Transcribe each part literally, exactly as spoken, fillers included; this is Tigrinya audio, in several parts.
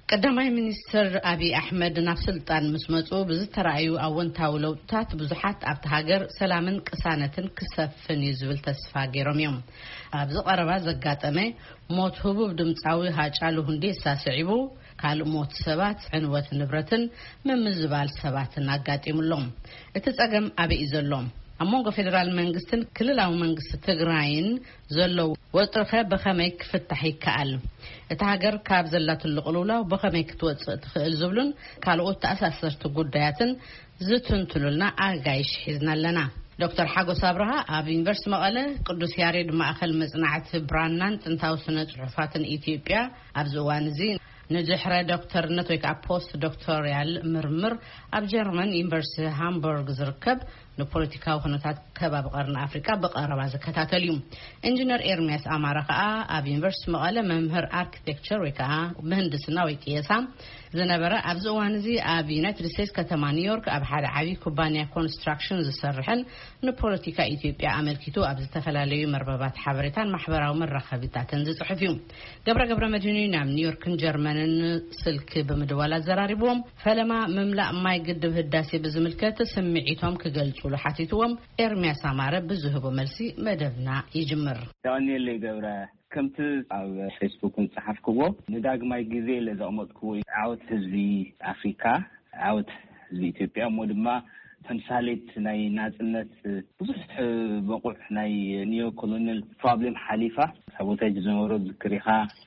ቀዳማይ ሚኒስትር አብይ አሕመድ ናብ ስልጣን መስመጹ ብዝተራእዩ አወንታዊ ለውጥታት ብዙሓት ኣብቲ ሃገር ሰላምን ቅሳነትን ክሰፍን ይዝብል ተስፋ ገይሮም እዮም። ኣብዚ ቀረባ ዘጋጠመ ሞት ህቡብ ድምጻዊ ሃጫሉ ሁንዴሳ ስዒቡ ካልእ ሞት ሰባት ዕንወት ንብረትን ምምዝባል ሰባትን አጋጢሙሎም እቲ ጸገም አብይ ዘሎም አሞንጎ ፌደራል መንግስትን ክልላዊ መንግስት ትግራይን ዘለው ወጥረኸ በኸመይ ክፍታሕ ይከኣል እቲ ሃገር ካብ ዘላት ልቕሉላው በኸመይ ክትወጽእ ትኽእል ዝብሉን ካልኦት ተኣሳሰርቲ ጉዳያትን ዝትንትሉልና ኣጋይሽ ሒዝና ኣለና። ዶክተር ሓጎስ አብርሃ ኣብ ዩኒቨርሲቲ መቐለ ቅዱስ ያሬድ ማእከል መጽናዕቲ ብራናን ጥንታዊ ስነ ጽሑፋትን ኢትዮጵያ ኣብ ዝዋን እዚ ንድሕረ ዶክተርነት ወይ ከዓ ፖስት ዶክተሪያል ምርምር ኣብ ጀርመን ዩኒቨርሲቲ ሃምቡርግ ዝርከብ ንፖለቲካዊ ኩነታት ከባቢ ቀርኒ አፍሪካ በቀረባ ዝከታተል እዩ። ኢንጂነር ኤርሚያስ አማራ ከዓ ኣብ ዩኒቨርሲቲ መቐለ መምህር አርኪቴክቸር ወይ ከዓ ምህንድስና ወይ ቅየሳ ዝነበረ ኣብዚ እዋን እዚ ኣብ ዩናይትድ ስቴትስ ከተማ ኒውዮርክ ኣብ ሓደ ዓብይ ኩባንያ ኮንስትራክሽን ዝሰርሕን ንፖለቲካ ኢትዮጵያ ኣመልኪቱ ኣብ ዝተፈላለዩ መርበባት ሓበሬታን ማሕበራዊ መራኸቢታትን ዝጽሕፍ እዩ። ገብረ ገብረ መድህኑ ናብ ኒውዮርክን ጀርመንን ስልክ ብምድዋል ዘራሪቦም ፈለማ መምላእ ማይ ግድብ ህዳሴ ብዝምልከት ስምዒቶም ክገልጹ ለሓቲትዎም ኤርሚያስ አማረ ብዙህቦ መልሲ መደብና ይጅምር። ዳንኤል ገብረ ከምቲ ኣብ ፌስቡክን ጽሓፍክዎ ንዳግማይ ግዜ ለዘቕመጥክዎ ዓወት ህዝቢ አፍሪካ ዓወት ህዝቢ ኢትዮጵያ ሞ ድማ ተምሳሌት ናይ ናጽነት ብዙሕ በቁዕ ናይ ኒዮ ኮሎኒያል ፕሮብሌም ሓሊፋ ሳቦታጅ ዝነበሮ ዝክሪኻ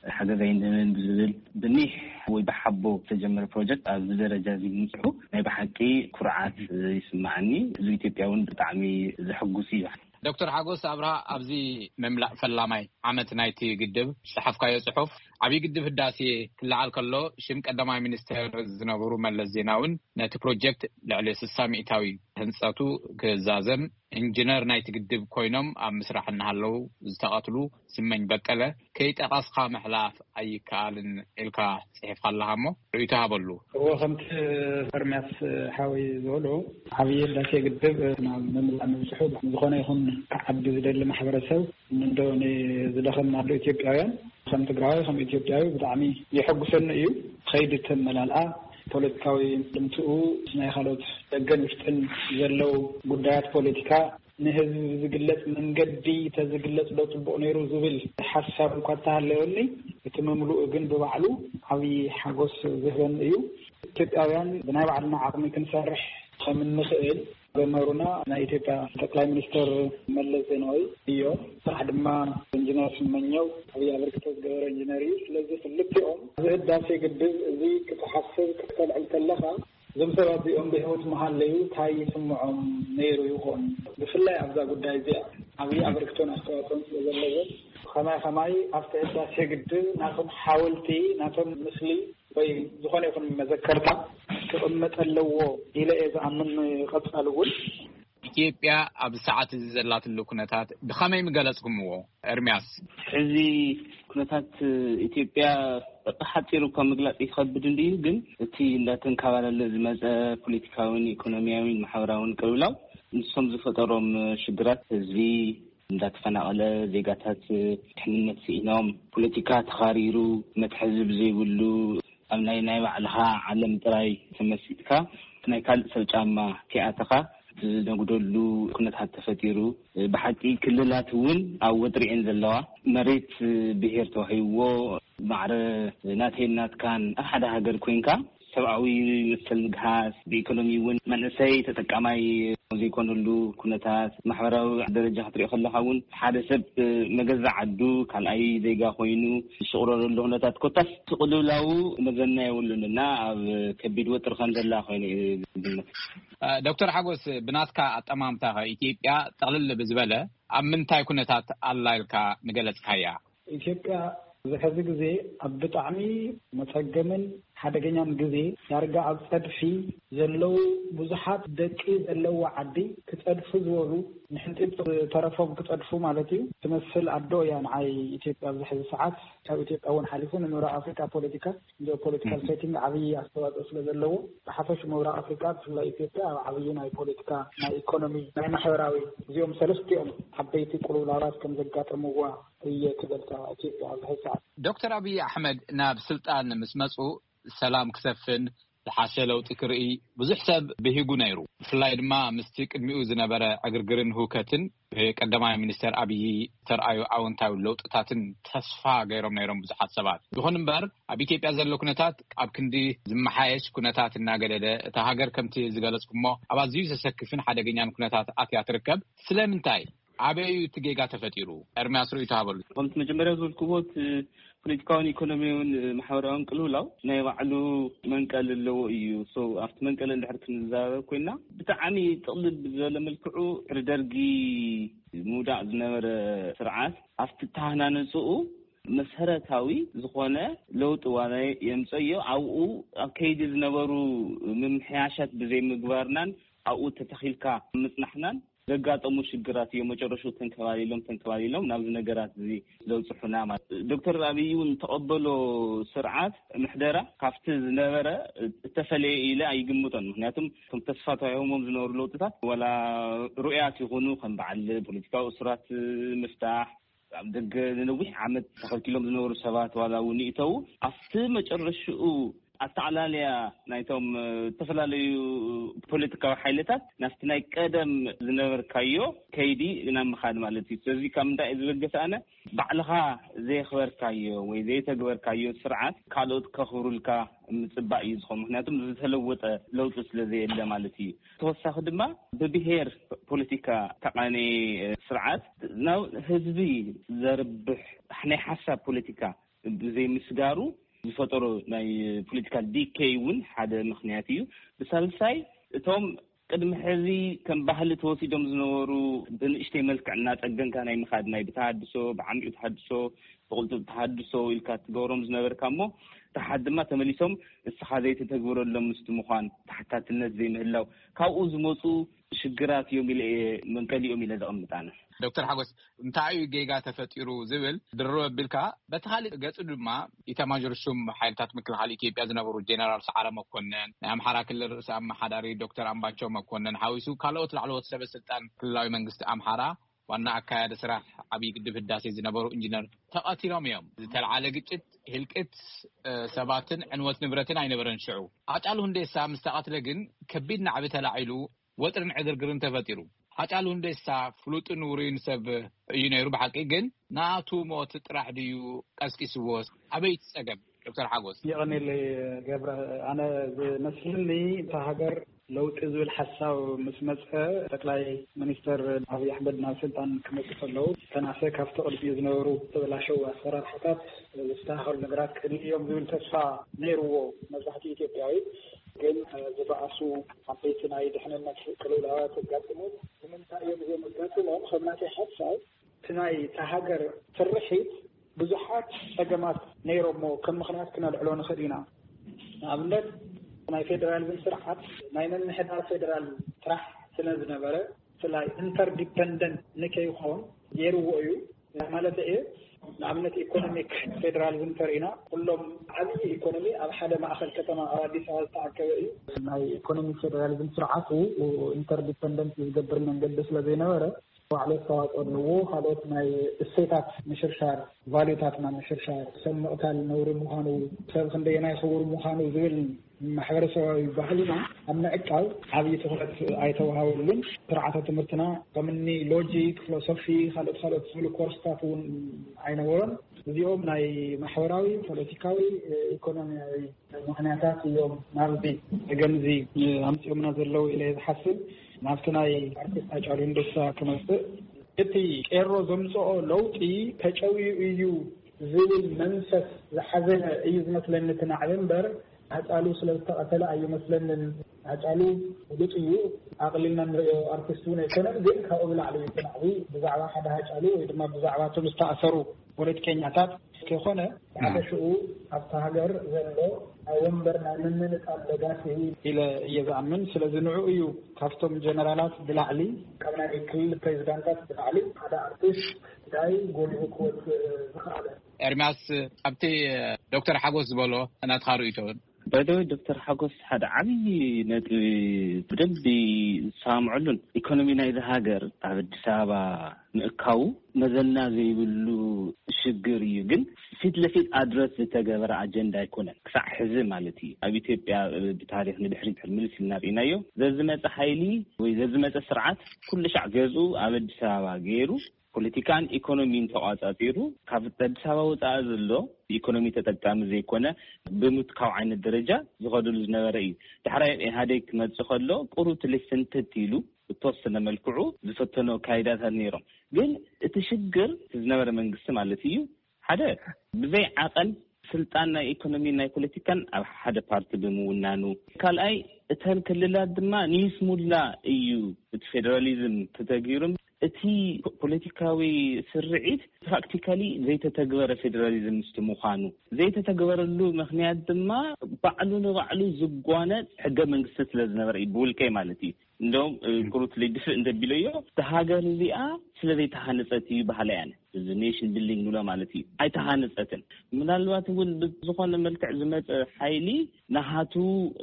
ሓገዛይንን ብዝብል ብኒሕ ወይ በሓቦ ተጀመረ ፕሮጀክት ኣብ ደረጃ ዝምጽሑ ናይ በሓቂ ኩርዓት ይስማዓኒ ህዝቢ ኢትዮጵያ እውን ብጣዕሚ ዘሐጉስ እዩ። ዶክተር ሓጎስ አብርሃ ኣብዚ መምላእ ፈላማይ ዓመት ናይቲ ግድብ ጽሓፍካዮ ጽሑፍ ዓብይ ግድብ ህዳሴ ክለዓል ከሎ ሽም ቀዳማይ ሚኒስትር ዝነበሩ መለስ ዜናውን ነቲ ፕሮጀክት ልዕሊ ስልሳ ሚእታዊ ህንጸቱ ክዛዘም ኢንጂነር ናይቲ ግድብ ኮይኖም ኣብ ምስራሕ እናሃለው ዝተቐትሉ ስመኝ በቀለ ከይጠቃስኻ መሕላፍ ኣይከኣልን ኢልካ ጽሒፍካ ኣለሃሞ ርእይቶ ሃበሉ ወኸምቲ ኤርሚያስ ሓዊ ዝበሉ ዓብይ ህዳሴ ግድብ ናብ መምላእ ምብፅሑ ዝኾነ ይኹን ዓብዲ ዝደሊ ማሕበረሰብ እንደሆነ ዝደኸም ናዶ ኢትዮጵያውያን ከም ትግራይ ከም ኢትዮጵያዊ ብጣዕሚ ይሕጉሰኒ እዩ። ከይዲ ተመላልኣ ፖለቲካዊ ልምትኡ ናይ ካልኦት ደገን ውሽጥን ዘለው ጉዳያት ፖለቲካ ንህዝቢ ዝግለጽ መንገዲ ተዝግለጽ ዶ ጽቡቕ ነይሩ ዝብል ሓሳብ እንኳ ተሃለየኒ እቲ መምሉእ ግን ብባዕሉ ዓብይ ሓጎስ ዝህበን እዩ። ኢትዮጵያውያን ብናይ ባዕልና ዓቕሚ ክንሰርሕ ከም እንኽእል በመሩና ናይ ኢትዮጵያ ጠቅላይ ሚኒስትር መለስ ዜናዊ እዩ ስራሕ ድማ ኢንጂነር ስመኘው ዓብይ አበርክቶ ዝገበረ ኢንጂነር እዩ። ስለዚ ክልቲኦም ህዳሴ ግድብ እዚ ክትሓስብ ክትከልዕል ከለኻ እዞም ሰባት እዚኦም ብሂወት መሃለዩ እንታይ ይስምዖም ነይሩ ይኾን? ብፍላይ ኣብዛ ጉዳይ እዚኣ ዓብይ አበርክቶን ኣስተዋፅኦን ስለዘለዎ ከማይ ከማይ ኣብቲ ህዳሴ ግድብ ናቶም ሓወልቲ ናቶም ምስሊ ወይ ዝኾነ ይኹን መዘከርታ ክቕመጥ ኣለዎ ኢለ እየ ዝኣምን። ቀጻሊ እውን ኢትዮጵያ ኣብ ሰዓት እዚ ዘላትሉ ኩነታት ብኸመይ ምገለጽኩምዎ ኤርሚያስ? እዚ ኩነታት ኢትዮጵያ ሓፂሩ ካብ ምግላጽ ይኸብድ እንድዩ ግን እቲ እንዳተንካባለለ ዝመፀ ፖለቲካውን ኢኮኖሚያውን ማሕበራውን ቅልውላው ንሶም ዝፈጠሮም ሽግራት ህዝቢ እንዳተፈናቀለ ዜጋታት ድሕንነት ሲኢኖም ፖለቲካ ተኻሪሩ መትሐዚ ብዘይብሉ ኣብ ናይ ናይ ባዕልኻ ዓለም ጥራይ ተመሲጥካ ናይ ካልእ ሰብ ጫማ ቲኣተኻ ዝነጉደሉ ኩነታት ተፈጢሩ ብሓቂ ክልላት እውን ኣብ ወጥሪኤን ዘለዋ መሬት ብሄር ተዋሂብዎ ማዕረ ናተይን ናትካን ኣብ ሓደ ሃገር ኮይንካ ሰብኣዊ መሰል ምግሃስ ብኢኮኖሚ እውን መንእሰይ ተጠቃማይ ዘይኮነሉ ኩነታት ማሕበራዊ ደረጃ ክትሪኦ ከለካ እውን ሓደ ሰብ መገዛ ዓዱ ካልኣይ ዜጋ ኮይኑ ዝሽቅረረሉ ኩነታት ኮታስ ትቕልውላው መዘና የብሉንና ኣብ ከቢድ ወጥሪ ከም ዘላ ኮይኑ ዝግመት። ዶክተር ሓጎስ ብናትካ ኣጠማምታ ኢትዮጵያ ጠቕልል ብዝበለ ኣብ ምንታይ ኩነታት ኣላ ኢልካ ንገለጽካያ? ኢትዮጵያ ዝሕዚ ግዜ ኣብ ብጣዕሚ መፀገምን ሓደገኛን ግዜ ዳርጋ ኣብ ፀድፊ ዘለው ብዙሓት ደቂ ዘለው ዓዲ ክፀድፉ ዝበሉ ንሕንጢጥ ተረፎም ክፀድፉ ማለት እዩ ትመስል ኣዶ እያ ንዓይ ኢትዮጵያ ኣብዚ ሕዚ ሰዓት። ካብ ኢትዮጵያ እውን ሓሊፉ ንምዕራብ ኣፍሪካ ፖለቲካ ጂኦ ፖለቲካል ሴቲንግ ዓብይ ኣስተዋፅኦ ስለ ዘለዎ ብሓፈሽ ምዕራብ ኣፍሪካ ብፍላይ ኢትዮጵያ ዓብይ ናይ ፖለቲካ ናይ ኢኮኖሚ ናይ ማሕበራዊ እዚኦም ሰለስቲኦም ዓበይቲ ቁልውላዋት ከም ዘጋጥምዋ እየ ትገልጻ ኢትዮጵያ ኣብዚ ሕዚ ሰዓት። ዶክተር አብይ አሕመድ ናብ ስልጣን ምስ መጹ ሰላም ክሰፍን ለሓሸለው ጥክርኢ ብዙሕ ሰብ በሂጉ ነይሩ ፍላይ ድማ ምስቲ ቅድሚኡ ዝነበረ ዕግርግርን ሁከትን ቀዳማይ ሚኒስተር አብይ ተርአዩ አዎንታዊ ለውጥታትን ተስፋ ገይሮም ነይሮም ብዙሓት ሰባት ይኹን እምበር ኣብ ኢትዮጵያ ዘሎ ኩነታት ኣብ ክንዲ ዝመሓየሽ ኩነታት እናገለለ እታ ሃገር ከምቲ ዝገለጽኩሞ ኣብ ኣዝዩ ዘሰክፍን ሓደገኛን ኩነታት ኣትያ ትርከብ ስለምንታይ አበዩ ትጌጋ ተፈጢሩ ኤርሚያስ ሩኢቶ ሃበሉ ከምቲ መጀመርያ ዝልኩቦት ፖለቲካውን ኢኮኖሚውን ማሕበራውን ቅልውላው ናይ ባዕሉ መንቀል ኣለዎ እዩ ሶ ኣብቲ መንቀል እንድሕር ክንዛረብ ኮይና ብጣዕሚ ጥቕልል ዝበለ መልክዑ ደርጊ ሙዳዕ ዝነበረ ስርዓት ኣብቲ ተሃናንፅኡ መሰረታዊ ዝኾነ ለውጥ ዋና የምፅዮ ኣብኡ ኣብ ከይዲ ዝነበሩ ምምሕያሻት ብዘይ ምግባርናን ኣብኡ ተተኺልካ ምጽናሕናን ዘጋጠሙ ሽግራት እዮም መጨረሻ ተንከባሊሎም ተንከባሊሎም ናብ ነገራት እዚ ለውጽሑና ማለት ዶክተር አብይውን ተቀበሎ ስርዓት ምሕደራ ካፍቲ ዝነበረ ተፈለየ ኢለ አይግምቶን ምክንያቱም ከም ተስፋታዊهم ዝነበሩ ለውጥታት ወላ ሩእያት ይኹኑ ከም በዓል ፖለቲካዊ እስራት ምፍታሕ ኣብ ደገ ንነዊሕ ዓመት ተኸልኪሎም ዝነበሩ ሰባት ዋላ እውን ይተው ኣብቲ መጨረሻኡ አጣላሊያ ናይቶም ተፈላለዩ ፖለቲካዊ ሓይልታት ናፍቲ ናይ ቀደም ዝነበርካዮ ከይዲ እና ምኻድ ማለት እዩ ስለዚህ ከም እንታይ ዝበገሰአነ ባዕልኻ ዘይኽበርካዮ ወይ ዘይተግበርካዮ ስርዓት ካልኦት ከኽብሩልካ ምጽባእ እዩ ዝኾን ምክንያቱም ዝተለወጠ ለውጥ ስለዘየለ ማለት እዩ ተወሳኺ ድማ ብብሄር ፖለቲካ ተቃኒ ስርዓት ናው ህዝቢ ዘርብሕ ናይ ሓሳብ ፖለቲካ ብዘይ ምስጋሩ ዝፈጠሩ ናይ ፖለቲካል ዲኬይ ውን ሓደ ምክንያት እዩ ብሳልሳይ እቶም ቅድሚ ሕዚ ከም ባህሊ ተወሲዶም ዝነበሩ ብንእሽተይ መልክዕ እናጠገንካ ናይ ምኻድ ናይ ብተሃድሶ ብዓሚኡ ተሃድሶ ብቁልጡፍ ተሃድሶ ኢልካ ትገብሮም ዝነበርካ እሞ ተሓድ ድማ ተመሊሶም እስኻ ዘይተተግብረሎም ምስቲ ምዃን ተሓታትነት ዘይምህላው ካብኡ ዝመፁ ሽግራት እዮም ኢለ መንቀሊኦም ኢለ ዘቐምጣነ ዶክተር ሓጎስ እንታይ ጌጋ ተፈጢሩ ዝብል ድርብ ቢልካ በተኻሊ ገጽ ድማ ኢታማዦር ሹም ሓይልታት ምክልኻል ኢትዮጵያ ዝነበሩ ጀነራል ሰዓረ መኮነን ናይ አምሓራ ክልል ርእሰ ኣመሓዳሪ ዶክተር አምባቸው መኮነን ሓዊሱ ካልኦት ላዕለዎት ሰበስልጣን ክልላዊ መንግስቲ አምሓራ ዋና አካያደ ስራሕ ዓብይ ግድብ ህዳሴ ዝነበሩ ኢንጂነር ተቐቲሎም እዮም ዝተልዓለ ግጭት ህልቅት ሰባትን ዕንወት ንብረትን ኣይነበረን ሽዑ ኣጫሉ ሁንዴሳ ምስተቐትለ ግን ከቢድ ናዕቢ ተላዒሉ ወጥርን ዕግርግርን ተፈጢሩ ኣጫሉ ሁንዴሳ ፍሉጥን ውሩይን ሰብ እዩ ነይሩ ብሓቂ ግን ናቱ ሞት ጥራሕ ድዩ ቀስቂስዎስ ኣበይ ትጸገም ዶክተር ሓጎስ يغني لي قبل أنا مسلني تهجر لو تزول حساو مسمسة تقلي منستر أبي أحمد ناصر أن كم تصلوا كان عساك أفتقد في زنورو تبلا شو أسرار حتى استاهل نقرات اليوم زول تسفى نيرو مزحتي تبعي كان زبعسو حبيتنا يدحنا الناس كلها تقدموا ومن تأييد زي ما قلتوا خدمات حسا تناي تهجر فرحت بزحات أجمعت نيرومو كم خناس كنا العلون خدينا عملت ناي فيدرال بنسرحات نايمن حدا فيدرال ترح سلزنا برا سلاي انتر ديبندنت نكي يخون يرو أيو عملت إيه عملت إيكونوميك فيدرال بنسرينا كلهم عادي إيكونومي على حدا ما أخذ كتما أرادي سهل تعكوي ناي إيكونوميك فيدرال بنسرعته وانتر ديبندنت يقدر من قدس لزينا برا وعلى الصوات أنه خلاص ما السيتات مشرشار فاليتات ما مشرشار سمعت النور مخانو سب خندينا يصور مخانو زول محور سوي بحلنا أما أكل هذه تقولت آيته هاولين ترعة تمرتنا كمني لوجيك فلسفي خلاص خلاص سول كورستاتون عين ورن اليوم ناي محوراوي بوليتيكاوي إيكونومياوي مهنيات اليوم نالبي جنزي أمس يوم نزل له إلى يحسن ናፍተናይ አርቲስት አጫሉ እንደሳ ከመስ እቲ ኤሮ ዘምጽኦ ለውጢ ተጨዊ እዩ ዝብል መንፈስ ዝሐዘነ እዩ ዝመስለኒ ተናዕበር አጫሉ ስለተቀተለ አዩ መስለንን አጫሉ ወጥዩ አቅሊልና ንሪኦ አርቲስቱ ነው ከነም ግን ካብላ ዓለ ተናዕዊ ብዛዕባ ሓደ አጫሉ ወይ ድማ ብዛዕባ ተምስተአሰሩ ፖለቲከኛታት ከሆነ አበሽኡ ኣብታ ሃገር ዘሎ ወንበርና ምንን ቃለጋሲ ኢለ የዛምን ስለዝንዑ እዩ ካፍቶም ጀነራላት ብላዕሊ ካብና ክልል ፕሬዝዳንታት ብላዕሊ ሓደ አርቲስት ዳይ ጎልሁ ኮት ዝኻለ ኤርሚያስ ኣብቲ ዶክተር ሓጎስ ዝበሎ እናትኻሩ ኢቶ بايدوي دكتور حقوس حدا عبي نتي بدي سامعلن إيكونومينا إذا هاجر عبد سابا نقاو مازلنا زي بلو شجر يجن فيت لفيت أدرس لتجابر أجندة يكونه كسع حزم مالتي أبي تبي بتاريخ ندحري الملك النارينايو زمت حيلي وزمت سرعات كل شعب جزء عبد سابا غيره ፖለቲካን ኢኮኖሚን ተቋጻጺሩ ካብ አዲስ አበባ ወጣ ዘሎ ኢኮኖሚ ተጠቃሚ ዘይኮነ ብምትካው አይነት ደረጃ ዝኸደሉ ዝነበረ እዩ ድሕራይ ኢህአዴግ መጽእ ከሎ ቁሩት ለሰንተት ኢሉ ተወሰነ መልክዑ ዝፈተኖ ካይዳታት ነይሮም ግን እቲ ሽግር ዝነበረ መንግስት ማለት እዩ ሓደ ብዘይ ዓቀል ስልጣንና ኢኮኖሚና ፖለቲካን ኣብ ሓደ ፓርቲ ብምውናኑ ካልኣይ እተን ክልላት ድማ ኒስሙላ እዩ እቲ ፌደራሊዝም ተተጊሩም እቲ ፖለቲካዊ ስርዒት ፕራክቲካሊ ዘይተተግበረ ፌደራሊዝም ምስተምዃኑ ዘይተተግበረሉ ምክንያት ድማ ባዕሉ ንባዕሉ ዝጓነጽ ሕገ መንግስቲ ስለዝነበረ ይብልከይ ማለት እዩ እንደውም ቁሩት ለይድፍ እንደቢለዮ ተሃገር እዚኣ ስለዘይተሃነጸት እዩ ባህላያን እዚ ኔሽን ቢልዲንግ ንብሎ ማለት እዩ ኣይተሃነጸትን ምናልባት እውን ዝኾነ መልክዕ ዝመጽ ሓይሊ ናሃቱ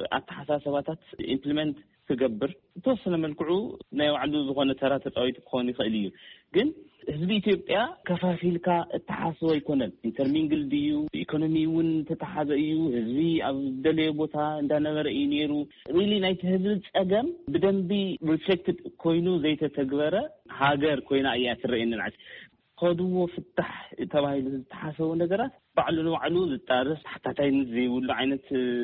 ኣተሓሳሰባታት ኢምፕሊመንት تجبر توصل من الكعو نيوعدو زغون ترى تطاويت بخوني خيليو جن هذي إثيوبيا كفافيل كا التحاسوا يكونن انترمينجل ديو إيكونومي ون تتحازيو هذي أفضل بوتا عندنا مرئينيرو really nice هذي أجمع بدن بي reflected كوينو زي تتجبره هاجر كوينا أي أثر إن العش قدوة في التح تبعي التحاسوا نجارات بعلو علو التارس حتى تينزي ولا عينة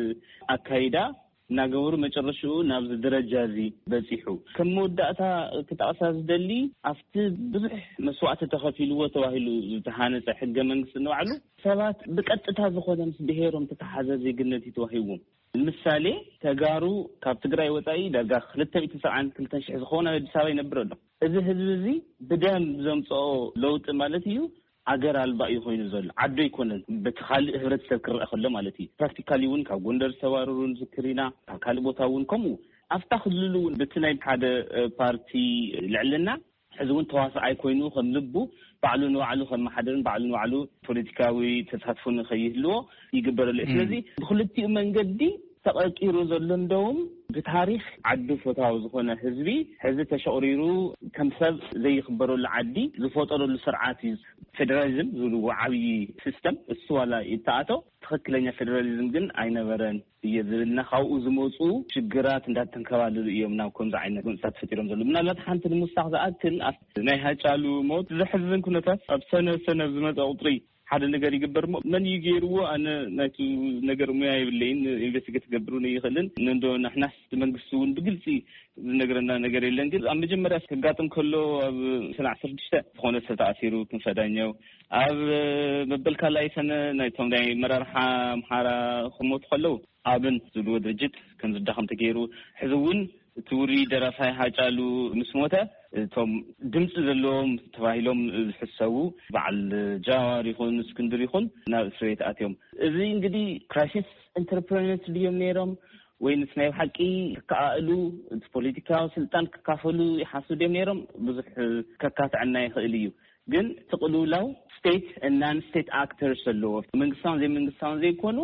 أكيدا ناقور مجرشو نابز درجة زي بسيحو كم مدة كتأساس دلي أفت بزح مسوعة تخفيلوة تواهلو تهانة حقا منقص نوعلو سبات بكأت تتازخوذا مسبهيرهم تتحازى زي قلنتي تواهيوهم المثالي تقارو كاب تقرأي وطاي داقا خلطة بيتسعان كلتان شحزخونا بساوي نبرو إذا هذي بدام زمصو لوت مالتيو አገር አልባ ይሆን ዘል አዶ ይኮነን በተኻል ህብረተሰብ ክረኸለ ማለት እዩ ፕራክቲካሊ ውን ካብ ጎንደር ሰዋሩን ዝክሪና ካል ቦታውን ኮሙ አፍታ ክልሉ በትናይ ሓደ ፓርቲ ልዕልና ሕዝውን ተዋሳኣይ ኮይኑ ከም ልቡ ባዕሉ ንባዕሉ ከም ማሕደርን ባዕሉ ንባዕሉ ፖለቲካዊ ተሳትፎን ከይህልዎ ይግበረሉ ስለዚ ብክልቲኡ መንገዲ ተቀቂሩ ዘሎ እንደውም بتاريخ عدو فتاو زخونه حزبي حزب تشعريرو كم سب زي خبروا العدي زفوتروا السرعاتي فيدراليزم زلو عوي سيستم السوالا يتعاتو تخكلنا فيدراليزم جن عين ورن يزلنا خاو زموصو شجرات እንዳት ተንከባለሉ እዮም ናው ኮንዛ አይነት ንሳት ፈጥሮም ዘሎ ምናልባት ሓንቲ ሙስታግዛአትን አፍ ናይ ሃጫሉ ሞት ዝሕዝን ኩነታት ኣብ ሰነ ሰነ ዝመጣ ቁጥሪ ሓደ ነገር ይግበር ምን ይገርዎ አነ ናቱ ነገር ሙያ ይብለኝ ኢንቨስቲጌት ገብሩን ይኸልን እንደው ናሕናስ መንግስቱን ብግልጽ ነገርና ነገር የለን ግን ኣብ መጀመሪያ ስጋጥም ከሎ ኣብ ሰነ عشرة عشر ሆነ ተታሲሩ ክንፈዳኛው ኣብ መበልካ ላይ ሰነ ናይቶም ዳይ መራርሓ ምሓራ ኹሞት ከለው ኣብን ዝሉ ድርጅት ከም ዝዳኸም ተገይሩ ሕዝውን ትውሪ ደራፋይ ሃጫሉ ምስሞተ ቶም ድምጽ ዘለዎም ተባሂሎም ዝሕሰቡ በዓል ጃዋር ይኹን እስክንድር ይኹን ናብ እስሬት ኣትዮም እዚ እንግዲህ ክራይሲስ ኢንተርፕረነርስ ዲዮም ነይሮም ወይንስ ናይ ሓቂ ከኣሉ ፖለቲካዊ ስልጣን ክካፈሉ ይሓስቡ ዲዮም ነይሮም ብዙሕ ከካትዕና ይኽእል እዩ ግን ተቕሉላው ስቴት እናን ስቴት ኣክተርስ ኣለዎ መንግስታውን ዘይ መንግስታውን ዘይኮኑ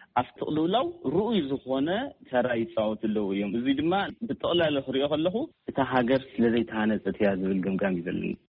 አፍጥሉላው ሩኡይ ዝኾነ ተራ ይጻወት ለው እዮም እዚ ድማ ብጠቕላላ ክሪኦ ከለኹ እታ ሃገር ስለዘይ ተሃነፀት ያ ዝብል ገምጋም ይዘልኒ